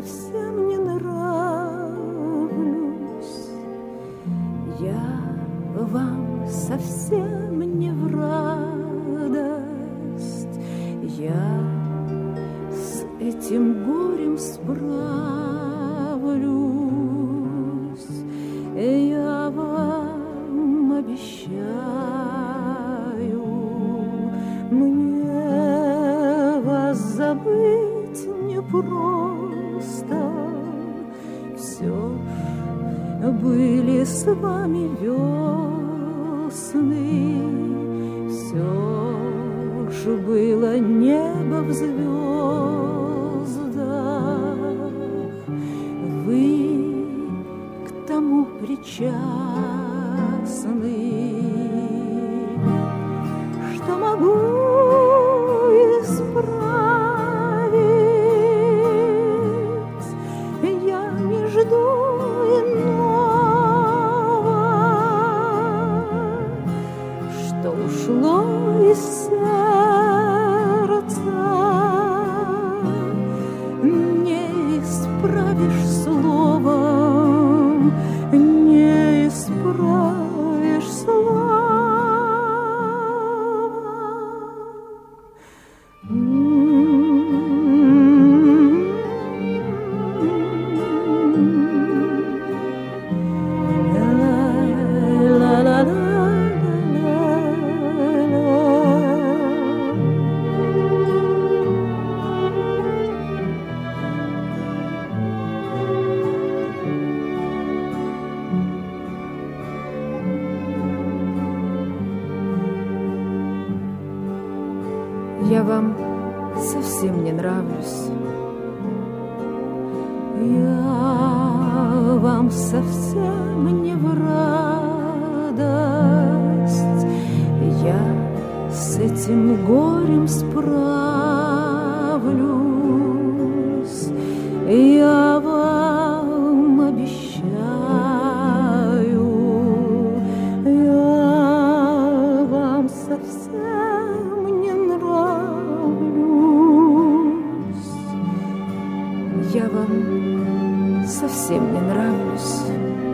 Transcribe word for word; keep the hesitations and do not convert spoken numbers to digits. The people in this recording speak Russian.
совсем не нравлюсь, я вам совсем не в радость, я с этим горем справлюсь, я вам обещаю, мне вас забыть непросто, все ж были с вами весны, все ж было небо в звездах, вы к тому причастны, что могу исправить, я не жду иного, что ушло из сердца, не исправишь словом, не исправишь словом. Я вам совсем не нравлюсь, я вам совсем не в радость, я с этим горем справлюсь, я вам обещаю, я вам совсем не нравлюсь, я вам совсем не нравлюсь.